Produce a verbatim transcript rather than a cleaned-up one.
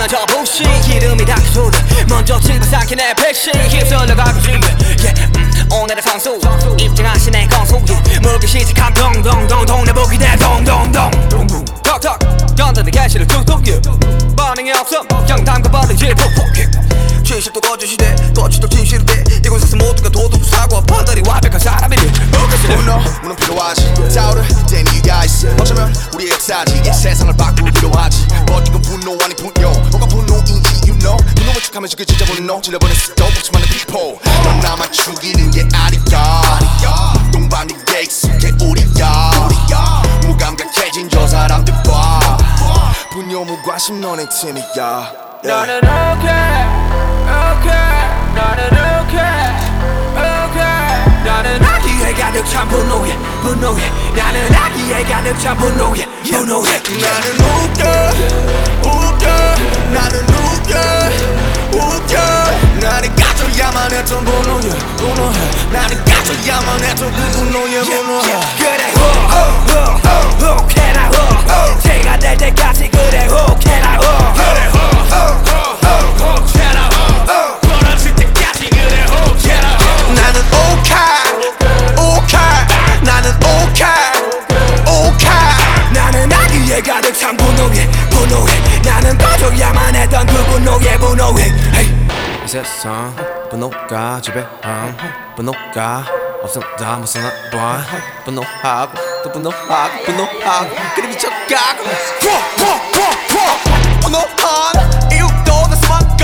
저 부시 기름이 닿기 소리 먼저 집어삼킨 내 백신 휩쓸려 가고 싶어 yeah, 음, 오늘의 선수 입증하신 내 건수 물기 시작한 동동동 동네 보기 내 동동동 턱턱 연단의 개시를 툭툭 반응이 없어 그냥 담가버리지 푹푹 진실도 거짓이돼 거짓도 진실이돼 이곳에서 모두가 도둑 사고 판단이 완벽한 사람이니 분노 문은 필요하지 싸우려 땐 이유가 있어 어쩌면 우리의 역사지 이 세상을 바꾸기로 하지 버티건 분노 아니 분노 뭐가 분노인지 you know 분노를 축하면서 그 진짜 분노 질러버린 수도 복잡한 people 넌 나만 죽이는 게 아니야 동방의 게 익숙해 우리야 무감각해진 저 사람들 봐 분노 무관심 너네 팀이야 나는 okay okay 나는 okay okay 나는 아기에 가득 찬 분노에 분노에 나는 아기에 가득 찬 분노에 분노에 나는 웃겨 웃겨 나는 웃겨 웃겨 나는 가져야만 했던 분노에 분노해 나는 가져야만 했던 그 분노에 분노해 그래 호 혹해라 호 제가 될 때까지 그래 혹해라 호 그래 혹해라 호 벌어질 때까지 그래 혹해라 호 나는 오케이 오케이 나는 오케이 오케이 나는 아기에 가득 찬 분노에 분노해 나는 꺼져야만 했던 그 분노에 분노해 hey. 이 세상 분노가 지배함 분노가 없어 다 무서워 봐 분노하고 또 분노하고 분노하고 그래 미쳐가고 분노한 이유도 다 수만